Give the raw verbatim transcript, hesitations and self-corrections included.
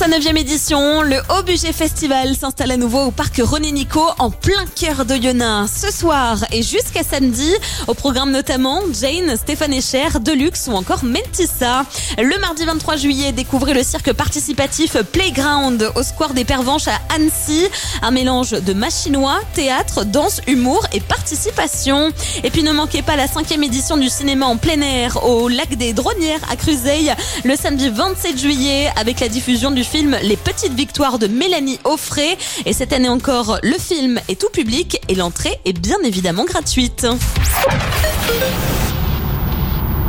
sa neuvième édition, le Haut Budget Festival s'installe à nouveau au parc René Nico en plein cœur d'Oyonnax ce soir et jusqu'à samedi. Au programme notamment Jane, Stéphane Echer, Deluxe ou encore Mentissa. Le mardi vingt-trois juillet, découvrez le cirque participatif Playground au square des Pervenches à Annecy. Un mélange de machinois, théâtre, danse, humour et participation. Et puis ne manquez pas la cinquième édition du cinéma en plein air au lac des Dronnières à Cruzeil le samedi vingt-sept juillet avec la diffusion du film Les Petites Victoires de Mélanie Offray. Et cette année encore, le film est tout public et l'entrée est bien évidemment gratuite.